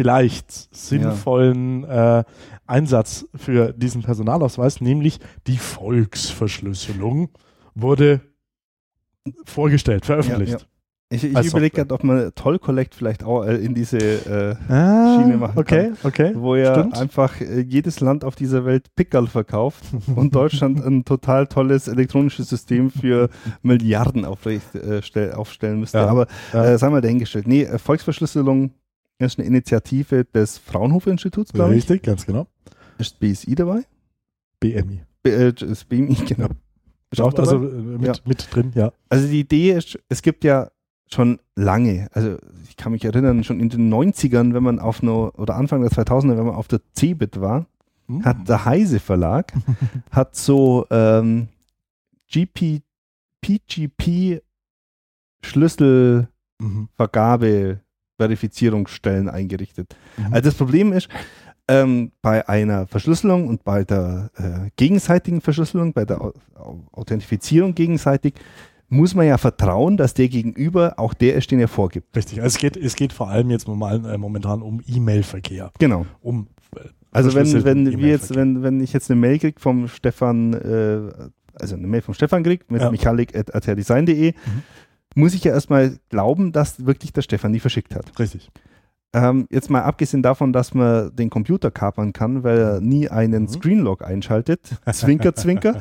Einsatz für diesen Personalausweis, nämlich die Volksverschlüsselung wurde vorgestellt, veröffentlicht. Ja. Ich überlege gerade, ob man Toll Collect vielleicht auch in diese Schiene machen kann. Okay. Wo ja einfach jedes Land auf dieser Welt Pickerl verkauft und Deutschland ein total tolles elektronisches System für Milliarden aufstellen müsste. Ja. Aber sei mal dahingestellt. Nee, Volksverschlüsselung ist eine Initiative des Fraunhofer-Instituts, glaube ich. Richtig, ganz genau. Ist BSI dabei? BMI. Ist BMI, genau. Ist auch dabei? Also mit drin, ja. Also die Idee ist, es gibt ja schon lange, also ich kann mich erinnern, schon in den 90ern, wenn man oder Anfang der 2000er, wenn man auf der CeBIT war, hat der Heise Verlag, hat so PGP Schlüsselvergabe Verifizierungsstellen eingerichtet. Also das Problem ist, bei einer Verschlüsselung und bei der gegenseitigen Verschlüsselung, bei der Authentifizierung gegenseitig, muss man ja vertrauen, dass der Gegenüber auch der ist, den er vorgibt. Richtig, also es geht vor allem jetzt momentan um E-Mail-Verkehr. Genau. Also wenn ich jetzt eine Mail kriege vom Stefan, also eine Mail vom Stefan kriege mit michalik@aterdesign.de, muss ich ja erstmal glauben, dass wirklich der Stefan die verschickt hat. Richtig. Jetzt mal abgesehen davon, dass man den Computer kapern kann, weil er nie einen Screenlock einschaltet. Zwinker, zwinker.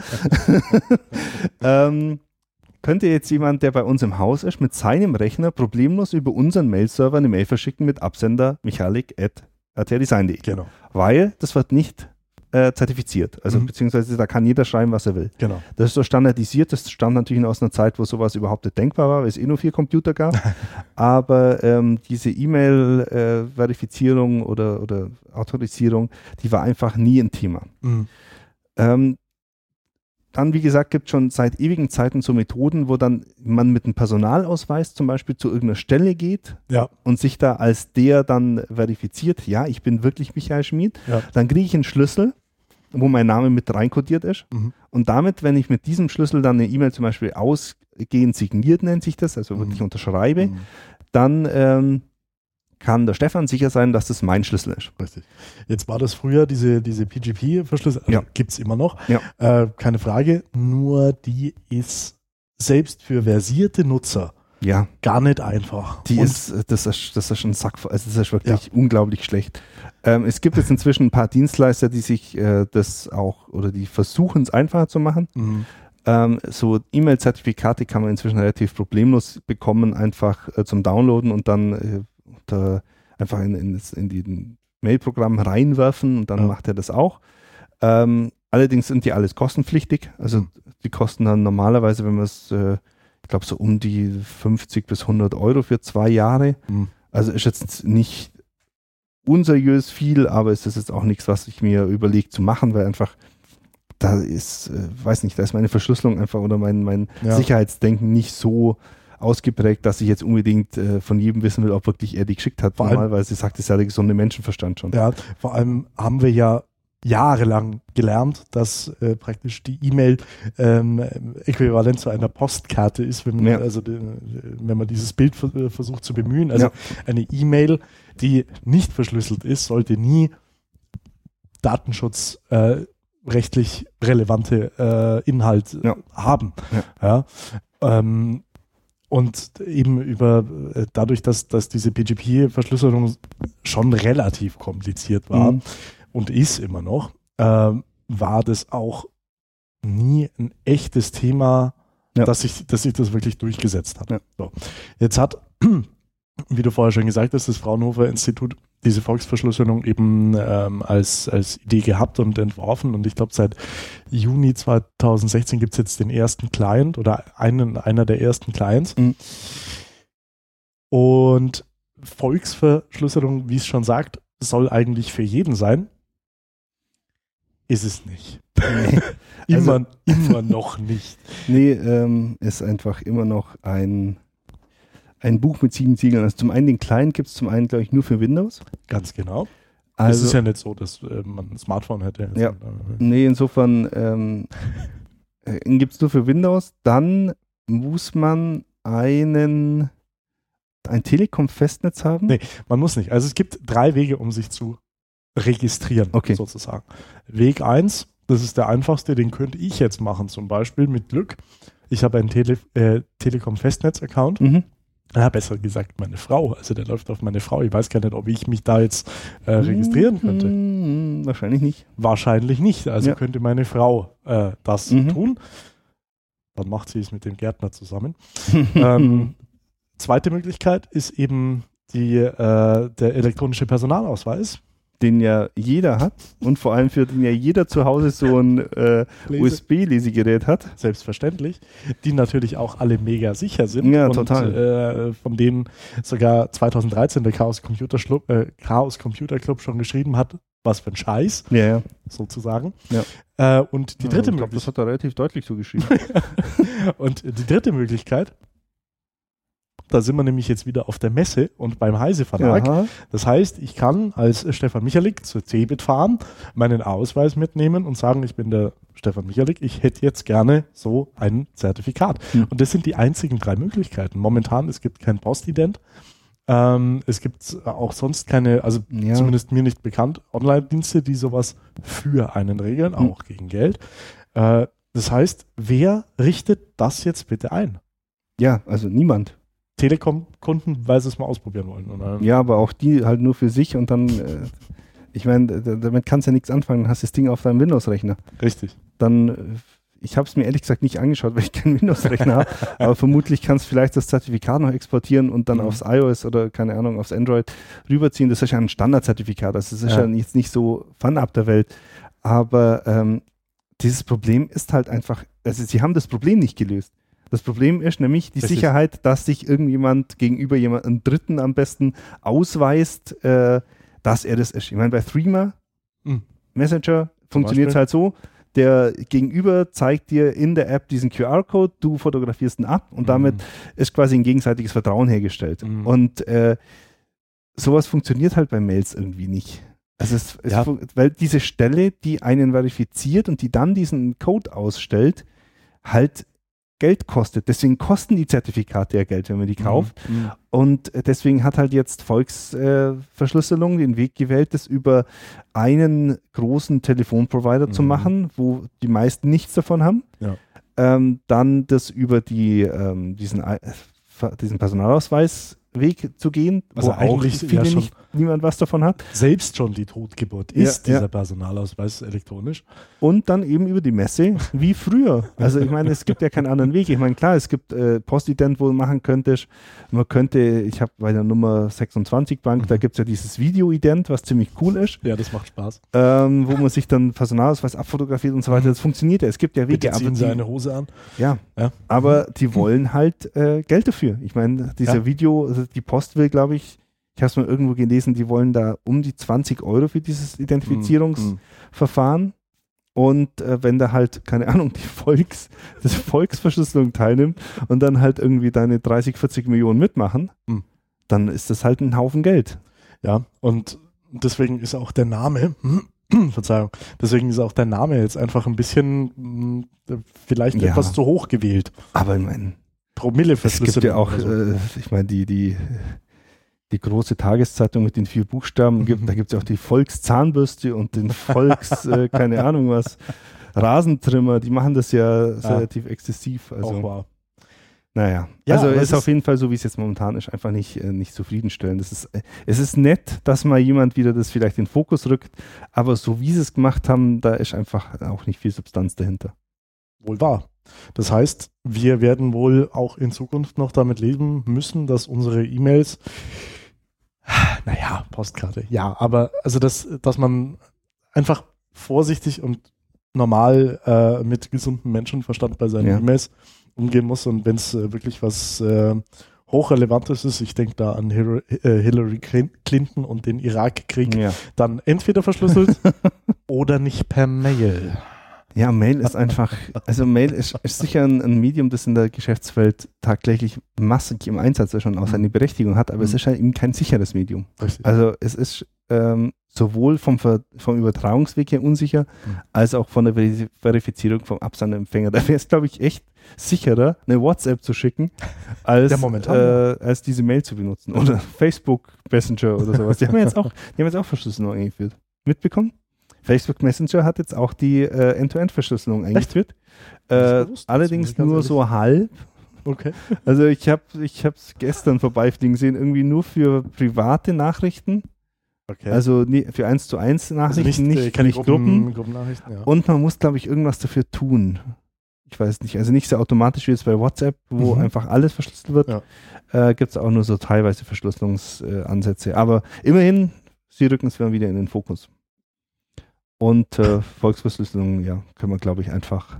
Könnte jetzt jemand, der bei uns im Haus ist, mit seinem Rechner problemlos über unseren Mail-Server eine Mail verschicken mit Absender michalik@aterdesign.de. Genau. Weil das wird nicht zertifiziert. Also beziehungsweise da kann jeder schreiben, was er will. Genau. Das ist so standardisiert. Das stammt natürlich aus einer Zeit, wo sowas überhaupt nicht denkbar war, weil es nur 4 Computer gab. Aber diese E-Mail-Verifizierung oder Autorisierung, die war einfach nie ein Thema. Dann, wie gesagt, gibt es schon seit ewigen Zeiten so Methoden, wo dann man mit einem Personalausweis zum Beispiel zu irgendeiner Stelle geht und sich da als der dann verifiziert, ja, ich bin wirklich Michael Schmid. Ja. Dann kriege ich einen Schlüssel, wo mein Name mit reinkodiert ist. Und damit, wenn ich mit diesem Schlüssel dann eine E-Mail zum Beispiel ausgehend signiert, nennt sich das, also wirklich unterschreibe, dann kann der Stefan sicher sein, dass das mein Schlüssel ist. Richtig. Jetzt war das früher diese PGP-Verschlüsselung, gibt es immer noch, keine Frage, nur die ist selbst für versierte Nutzer gar nicht einfach. Das ist schon also das ist wirklich unglaublich schlecht. Es gibt jetzt inzwischen ein paar Dienstleister, die sich das auch oder die versuchen es einfacher zu machen. So E-Mail-Zertifikate kann man inzwischen relativ problemlos bekommen, einfach zum Downloaden und dann einfach in die Mail-Programm reinwerfen und dann macht er das auch. Allerdings sind die alles kostenpflichtig. Also die kosten dann normalerweise, wenn man es, ich glaube so um die 50 bis 100 Euro für 2 Jahre. Also ist jetzt nicht unseriös viel, aber es ist jetzt auch nichts, was ich mir überlege zu machen, weil einfach da ist, weiß nicht, da ist meine Verschlüsselung einfach oder mein Sicherheitsdenken nicht so ausgeprägt, dass ich jetzt unbedingt von jedem wissen will, ob wirklich er die geschickt hat. Normalerweise sagt es ja der gesunde Menschenverstand schon. Ja, vor allem haben wir ja jahrelang gelernt, dass praktisch die E-Mail äquivalent zu einer Postkarte ist, wenn man dieses Bild versucht zu bemühen. Also eine E-Mail, die nicht verschlüsselt ist, sollte nie datenschutzrechtlich relevante Inhalt haben. Und eben dadurch, dass diese PGP-Verschlüsselung schon relativ kompliziert war und ist immer noch, war das auch nie ein echtes Thema, dass sich das wirklich durchgesetzt hat. So. Jetzt hat, wie du vorher schon gesagt hast, das Fraunhofer Institut diese Volksverschlüsselung eben als Idee gehabt und entworfen, und ich glaube seit Juni 2016 gibt es jetzt den ersten Client oder einer der ersten Clients. Und Volksverschlüsselung, wie es schon sagt, soll eigentlich für jeden sein. Ist es nicht. Nee. immer noch nicht. Nee, ist einfach immer noch ein Buch mit 7 Siegeln. Also zum einen den Client gibt es zum einen, glaube ich, nur für Windows. Ganz genau. Also, es ist ja nicht so, dass man ein Smartphone hätte. Ja. Nee, insofern gibt es nur für Windows. Dann muss man ein Telekom-Festnetz haben. Nee, man muss nicht. Also es gibt 3 Wege, um sich zu registrieren, sozusagen. Weg 1, das ist der einfachste, den könnte ich jetzt machen, zum Beispiel mit Glück. Ich habe einen Telekom-Festnetz-Account. Ja, besser gesagt meine Frau. Also der läuft auf meine Frau. Ich weiß gar nicht, ob ich mich da jetzt registrieren könnte. Wahrscheinlich nicht. Wahrscheinlich nicht. Also könnte meine Frau das tun. Dann macht sie es mit dem Gärtner zusammen. Zweite Möglichkeit ist eben der elektronische Personalausweis. Den ja jeder hat und vor allem für den ja jeder zu Hause so ein USB-Lesegerät hat. Selbstverständlich. Die natürlich auch alle mega sicher sind. Ja, und, total. Von denen sogar 2013 der Chaos Computer Club schon geschrieben hat, was für ein Scheiß, sozusagen. Ja. Und die dritte Möglichkeit. Das hat er relativ deutlich so geschrieben. Und die dritte Möglichkeit, da sind wir nämlich jetzt wieder auf der Messe und beim Heise Verlag. Aha. Das heißt, ich kann als Stefan Michalik zur CeBIT fahren, meinen Ausweis mitnehmen und sagen, ich bin der Stefan Michalik, ich hätte jetzt gerne so ein Zertifikat. Und das sind die einzigen 3 Möglichkeiten. Momentan, es gibt kein Postident. Es gibt auch sonst keine, also zumindest mir nicht bekannt, Online-Dienste, die sowas für einen regeln, auch gegen Geld. Das heißt, wer richtet das jetzt bitte ein? Ja, also niemand. Telekom-Kunden, weil sie es mal ausprobieren wollen. Oder? Ja, aber auch die halt nur für sich und dann, ich meine, damit kannst du ja nichts anfangen, dann hast du das Ding auf deinem Windows-Rechner. Richtig. Dann, ich habe es mir ehrlich gesagt nicht angeschaut, weil ich keinen Windows-Rechner habe, aber vermutlich kannst du vielleicht das Zertifikat noch exportieren und dann aufs iOS oder, keine Ahnung, aufs Android rüberziehen. Das ist ja ein Standardzertifikat, also das ist ja jetzt nicht so fernab der Welt, aber dieses Problem ist halt einfach, also sie haben das Problem nicht gelöst. Das Problem ist nämlich die Sicherheit, dass sich irgendjemand gegenüber jemandem Dritten am besten ausweist, dass er das ist. Ich meine, bei Threema Messenger funktioniert es halt so, der Gegenüber zeigt dir in der App diesen QR-Code, du fotografierst ihn ab und damit ist quasi ein gegenseitiges Vertrauen hergestellt. Und sowas funktioniert halt bei Mails irgendwie nicht. Also weil diese Stelle, die einen verifiziert und die dann diesen Code ausstellt, halt Geld kostet. Deswegen kosten die Zertifikate ja Geld, wenn man die kauft. Und deswegen hat halt jetzt Volksverschlüsselung den Weg gewählt, das über einen großen Telefonprovider zu machen, wo die meisten nichts davon haben. Ja. Dann das über diesen diesen Personalausweisweg zu gehen, Also wo auch eigentlich viele ja schon niemand was davon hat. selbst schon die Totgeburt ist dieser Personalausweis elektronisch. Und dann eben über die Messe wie früher. Also ich meine, es gibt ja keinen anderen Weg. Ich meine, klar, es gibt Postident, wo du machen könntest. Man könnte, ich habe bei der Nummer 26 Bank, da gibt es ja dieses Video-Ident, was ziemlich cool ist. Ja, das macht Spaß. Wo man sich dann Personalausweis abfotografiert und so weiter. Das funktioniert ja. Es gibt ja Wege. Bitte ziehen Sie eine Hose an. Ja, aber die wollen halt Geld dafür. Ich meine, dieser Video, also die Post will, glaube ich habe es mal irgendwo gelesen, die wollen da um die 20 € für dieses Identifizierungsverfahren. Und wenn da halt, keine Ahnung, das Volksverschlüsselung teilnimmt und dann halt irgendwie deine 30, 40 Millionen mitmachen, dann ist das halt ein Haufen Geld. Ja, und deswegen ist auch der Name, Verzeihung, deswegen ist auch der Name jetzt einfach ein bisschen vielleicht etwas zu hoch gewählt. Aber ich meine, Promille-Verschlüsselung. Es gibt ja auch, ich meine, die große Tageszeitung mit den 4 Buchstaben, da gibt es ja auch die Volkszahnbürste und den keine Ahnung was, Rasentrimmer, die machen das ja relativ exzessiv. Also, auch wahr. Naja, Ja, also aber ist auf jeden Fall so, wie es jetzt momentan ist, einfach nicht zufriedenstellend. Es ist nett, dass mal jemand wieder das vielleicht in den Fokus rückt, aber so wie sie es gemacht haben, da ist einfach auch nicht viel Substanz dahinter. Wohl wahr. Das heißt, wir werden wohl auch in Zukunft noch damit leben müssen, dass unsere E-Mails, Postkarte, aber also dass man einfach vorsichtig und normal mit gesundem Menschenverstand bei seinen E-Mails umgehen muss, und wenn es wirklich was Hochrelevantes ist, ich denke da an Hillary Clinton und den Irakkrieg, dann entweder verschlüsselt oder nicht per Mail. Ja, Mail ist einfach, also Mail ist sicher ein Medium, das in der Geschäftswelt tagtäglich massig im Einsatz ist und auch seine Berechtigung hat, aber es ist halt eben kein sicheres Medium. Richtig. Also es ist sowohl vom Übertragungsweg her unsicher, als auch von der Verifizierung vom Absenderempfänger. Da wäre es, glaube ich, echt sicherer, eine WhatsApp zu schicken, als diese Mail zu benutzen. Oder Facebook Messenger oder sowas. Die haben jetzt auch Verschlüsselung eingeführt. Mitbekommen? Facebook Messenger hat jetzt auch die End-to-End-Verschlüsselung eingeführt. Allerdings nur so halb. Okay. Also ich habe es gestern vorbeifliegen sehen, irgendwie nur für private Nachrichten. Okay. Also für 1:1 Nachrichten, also nicht Gruppen. Gruppennachrichten, ja. Und man muss, glaube ich, irgendwas dafür tun. Ich weiß nicht, also nicht so automatisch wie jetzt bei WhatsApp, wo einfach alles verschlüsselt wird. Ja. Gibt es auch nur so teilweise Verschlüsselungsansätze. Aber immerhin, sie rücken es wieder in den Fokus. Und Volksverschlüsselung, können wir, glaube ich, einfach.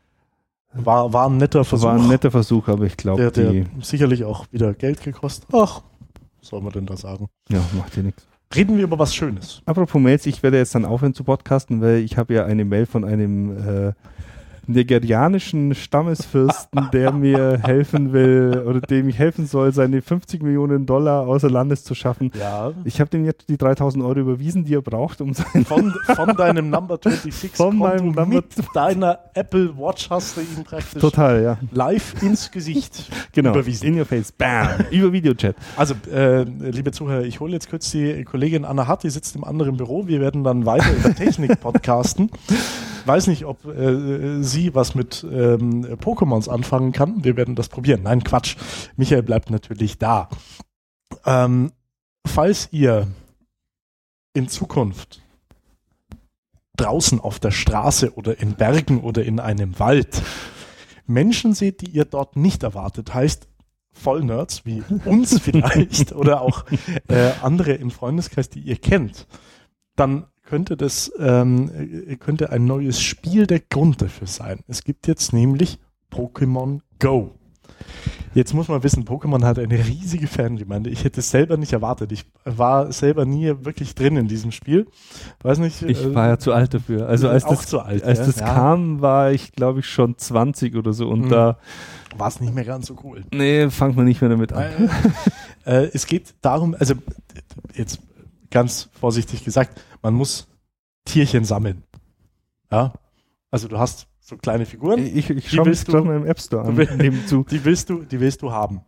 War ein netter Versuch. War ein netter Versuch, aber ich glaube, der sicherlich auch wieder Geld gekostet. Ach, was soll man denn da sagen? Ja, macht ja nichts. Reden wir über was Schönes. Apropos Mails, ich werde jetzt dann aufhören zu podcasten, weil ich habe ja eine Mail von einem nigerianischen Stammesfürsten, der mir helfen will oder dem ich helfen soll, seine 50 Millionen $ außer Landes zu schaffen. Ja. Ich habe dem jetzt die 3.000 € überwiesen, die er braucht, um sein von deinem Number 26 von meinem mit deiner Apple Watch hast du ihn praktisch total, live ins Gesicht überwiesen. In your face, bam, über Videochat. Also, liebe Zuhörer, ich hole jetzt kurz die Kollegin Anna Hart, die sitzt im anderen Büro. Wir werden dann weiter über Technik podcasten. Weiß nicht, ob sie was mit Pokémons anfangen kann. Wir werden das probieren. Nein, Quatsch. Michael bleibt natürlich da. Falls ihr in Zukunft draußen auf der Straße oder in Bergen oder in einem Wald Menschen seht, die ihr dort nicht erwartet, heißt Vollnerds wie uns vielleicht oder auch andere im Freundeskreis, die ihr kennt, dann könnte ein neues Spiel der Grund dafür sein. Es gibt jetzt nämlich Pokémon Go. Jetzt muss man wissen, Pokémon hat eine riesige Fangemeinde. Ich hätte es selber nicht erwartet. Ich war selber nie wirklich drin in diesem Spiel. Weiß nicht. Ich war ja zu alt dafür. Also als das kam, war ich, glaube ich, schon 20 oder so. Und da war es nicht mehr ganz so cool. Nee, fangen wir nicht mehr damit an. Es geht darum, also jetzt ganz vorsichtig gesagt, man muss Tierchen sammeln. Ja, also du hast so kleine Figuren. Ich schaue mich gerade mal im App Store an. Die willst du haben.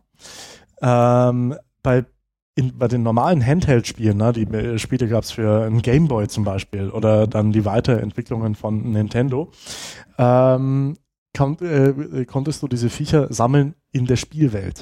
Bei den normalen Handheld-Spielen, ne, die Spiele gab es für einen Gameboy zum Beispiel oder dann die Weiterentwicklungen von Nintendo, konntest du diese Viecher sammeln in der Spielwelt.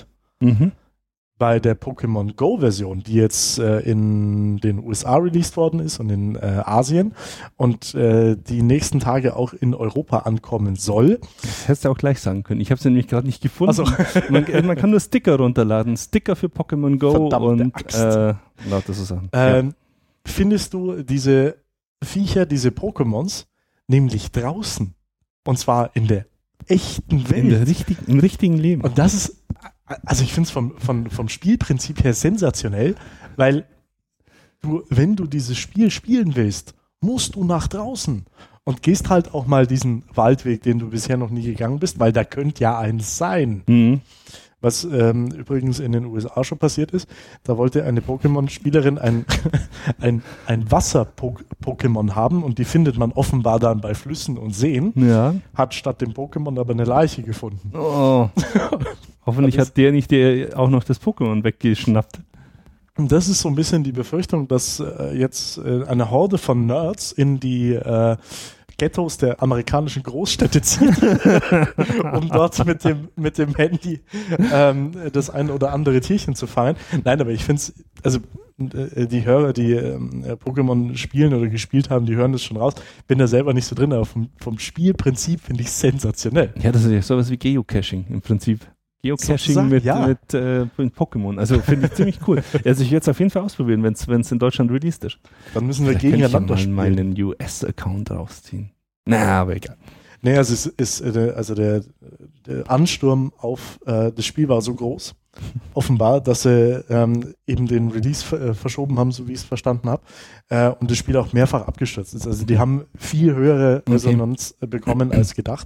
Bei der Pokémon Go-Version, die jetzt in den USA released worden ist und in Asien und die nächsten Tage auch in Europa ankommen soll. Das hättest du auch gleich sagen können. Ich habe es nämlich gerade nicht gefunden. Also. Man kann nur Sticker runterladen. Sticker für Pokémon Go und lauter so Sachen. Findest du diese Viecher, diese Pokémons, nämlich draußen? Und zwar in der echten Welt. Im richtigen Leben. Und das ist, also ich finde es vom Spielprinzip her sensationell, weil wenn du dieses Spiel spielen willst, musst du nach draußen und gehst halt auch mal diesen Waldweg, den du bisher noch nie gegangen bist, weil da könnte ja eins sein. Was übrigens in den USA schon passiert ist. Da wollte eine Pokémon-Spielerin ein Wasser-Pokémon haben und die findet man offenbar dann bei Flüssen und Seen. Ja. Hat statt dem Pokémon aber eine Leiche gefunden. Oh. Hoffentlich hat der nicht auch noch das Pokémon weggeschnappt. Und das ist so ein bisschen die Befürchtung, dass jetzt eine Horde von Nerds in die Ghettos der amerikanischen Großstädte zieht, um dort mit dem Handy das ein oder andere Tierchen zu fangen. Nein, aber ich finde es, also die Hörer, die Pokémon spielen oder gespielt haben, die hören das schon raus. Bin da selber nicht so drin, aber vom Spielprinzip finde ich es sensationell. Ja, das ist ja sowas wie Geocaching im Prinzip. Geocaching mit Pokémon. Also finde ich ziemlich cool. Also ich werde es auf jeden Fall ausprobieren, wenn es in Deutschland released ist. Dann müssen wir gegeneinander spielen. Mal meinen US-Account rausziehen. Na, aber egal. Naja, es ist der Ansturm auf das Spiel war so groß, offenbar, dass sie eben den Release verschoben haben, so wie ich es verstanden habe, und das Spiel auch mehrfach abgestürzt ist. Also die haben viel höhere Resonanz bekommen als gedacht.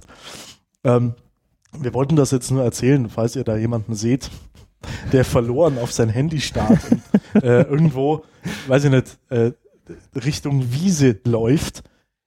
Wir wollten das jetzt nur erzählen, falls ihr da jemanden seht, der verloren auf sein Handy starrt und irgendwo, weiß ich nicht, Richtung Wiese läuft.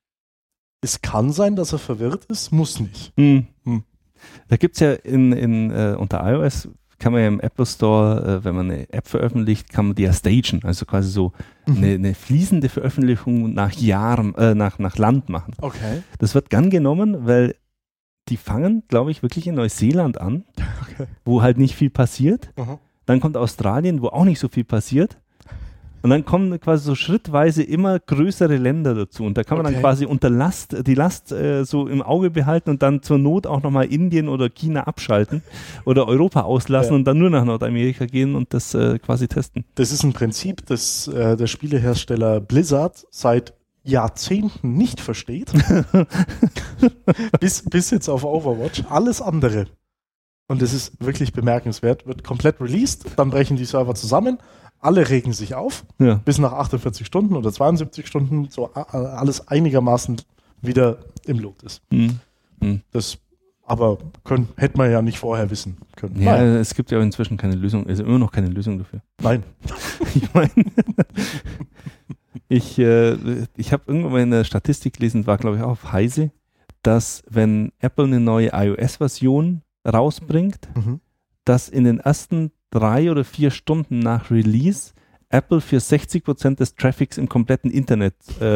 Es kann sein, dass er verwirrt ist, muss nicht. Da gibt es ja unter iOS, kann man ja im Apple Store, wenn man eine App veröffentlicht, kann man die ja stagen, also quasi so eine fließende Veröffentlichung nach Jahren, nach Land machen. Okay. Das wird gern genommen, weil die fangen, glaube ich, wirklich in Neuseeland an, wo halt nicht viel passiert. Dann kommt Australien, wo auch nicht so viel passiert. Und dann kommen quasi so schrittweise immer größere Länder dazu. Und da kann man dann quasi die Last so im Auge behalten und dann zur Not auch nochmal Indien oder China abschalten oder Europa auslassen und dann nur nach Nordamerika gehen und das quasi testen. Das ist ein Prinzip, das der Spielehersteller Blizzard seit Jahrzehnten nicht versteht. bis jetzt auf Overwatch. Alles andere. Und es ist wirklich bemerkenswert. Wird komplett released, dann brechen die Server zusammen, alle regen sich auf, bis nach 48 Stunden oder 72 Stunden so alles einigermaßen wieder im Lot ist. Das aber hätte man ja nicht vorher wissen können. Ja, es gibt ja auch inzwischen keine Lösung, also immer noch keine Lösung dafür. Nein. Ich meine, ich habe irgendwann mal in der Statistik gelesen, war glaube ich auch auf Heise, dass wenn Apple eine neue iOS-Version rausbringt, dass in den ersten 3 oder 4 Stunden nach Release Apple für 60% des Traffics im kompletten Internet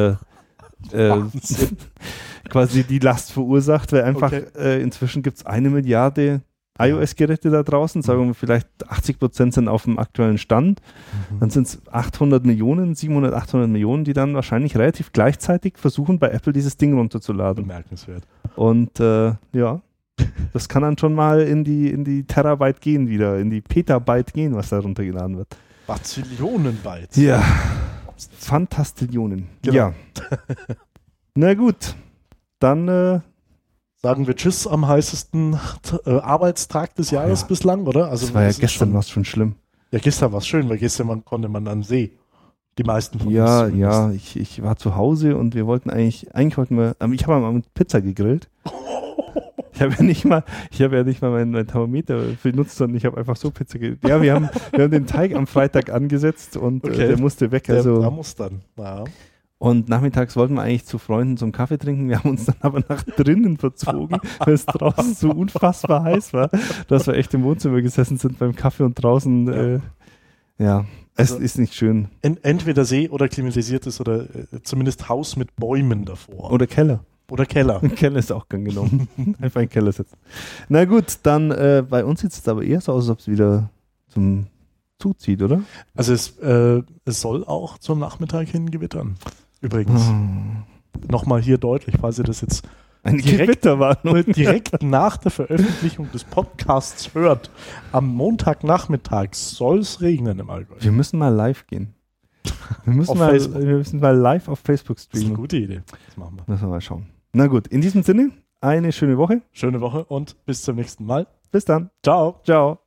quasi die Last verursacht, weil einfach inzwischen gibt es 1 Milliarde iOS-Geräte da draußen, sagen wir vielleicht 80% sind auf dem aktuellen Stand, dann sind es 700, 800 Millionen, die dann wahrscheinlich relativ gleichzeitig versuchen, bei Apple dieses Ding runterzuladen. Bemerkenswert. Und das kann dann schon mal in die Terabyte gehen wieder, in die Petabyte gehen, was da runtergeladen wird. Bazillionen Bytes. Ja, Fantastillionen. Genau. Ja. Na gut, dann sagen wir Tschüss am heißesten Arbeitstag des Jahres bislang, oder? Also das war ja gestern was schon schlimm. Ja, gestern war es schön, weil gestern konnte man an den See. Die meisten von uns. Ja, ich war zu Hause und wir wollten ich habe mal mit Pizza gegrillt. Ich habe ja nicht mal mein Thermometer benutzt, sondern ich habe einfach so Pizza gegrillt. Ja, wir haben den Teig am Freitag angesetzt und der musste weg. Der muss dann. Ja. Und nachmittags wollten wir eigentlich zu Freunden zum Kaffee trinken. Wir haben uns dann aber nach drinnen verzogen, weil es draußen so unfassbar heiß war, dass wir echt im Wohnzimmer gesessen sind beim Kaffee und draußen, es ist nicht schön. Entweder See oder klimatisiertes oder zumindest Haus mit Bäumen davor. Oder Keller. Ein Keller ist auch gern genommen. Einfach in den Keller sitzen. Na gut, dann bei uns sieht es aber eher so aus, als ob es wieder zuzieht, oder? Also es soll auch zum Nachmittag hin gewittern. Übrigens. Nochmal hier deutlich, falls ihr das jetzt Eine Gewitterwarnung. direkt nach der Veröffentlichung des Podcasts hört. Am Montagnachmittag soll es regnen im Allgäu. Wir müssen mal live gehen. Wir müssen mal live auf Facebook Das ist eine streamen. gute Idee. Das machen wir. Müssen wir mal schauen. Na gut, in diesem Sinne, eine schöne Woche. Schöne Woche und bis zum nächsten Mal. Bis dann. Ciao. Ciao.